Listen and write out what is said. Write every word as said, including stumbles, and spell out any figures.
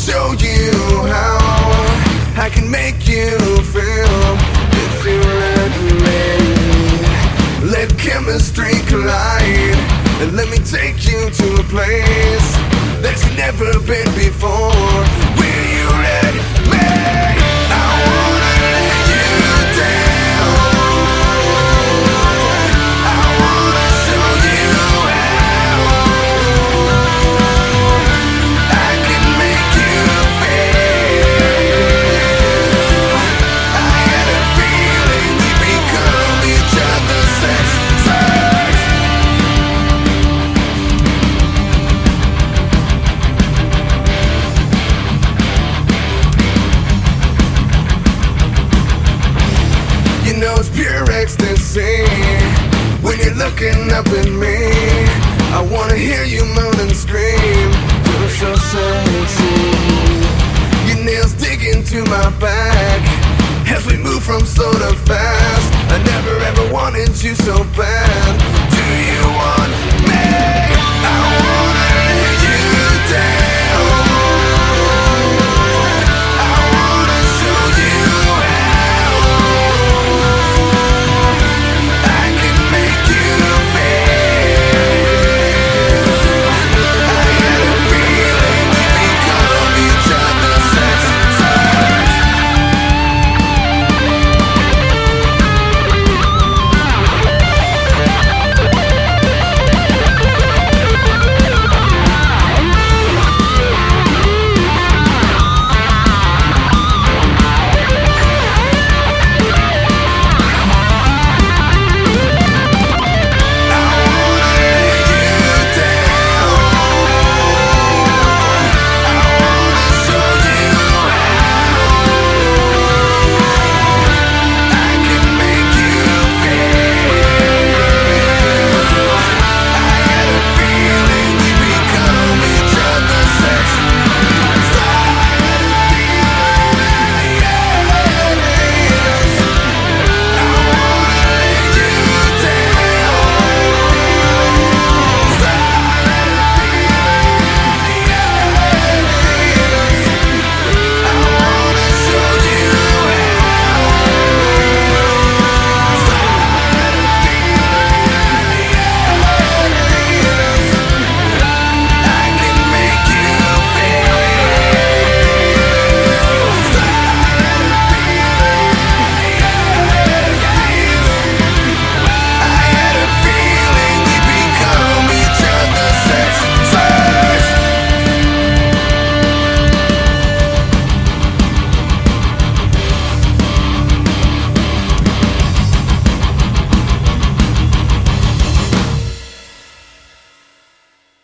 show you how I can make you feel. If you let me, let chemistry collide, and let me take you to a place that's never been before. Will you let me? I wanna let you down. I wanna show you how I can make you feel. I had a feeling we become each other's sexes. You know it's pure ecstasy when you're looking up at me. I wanna hear you moan and scream. You're so sexy. Your nails dig into my back as we move from slow to fast. I never ever wanted you so bad.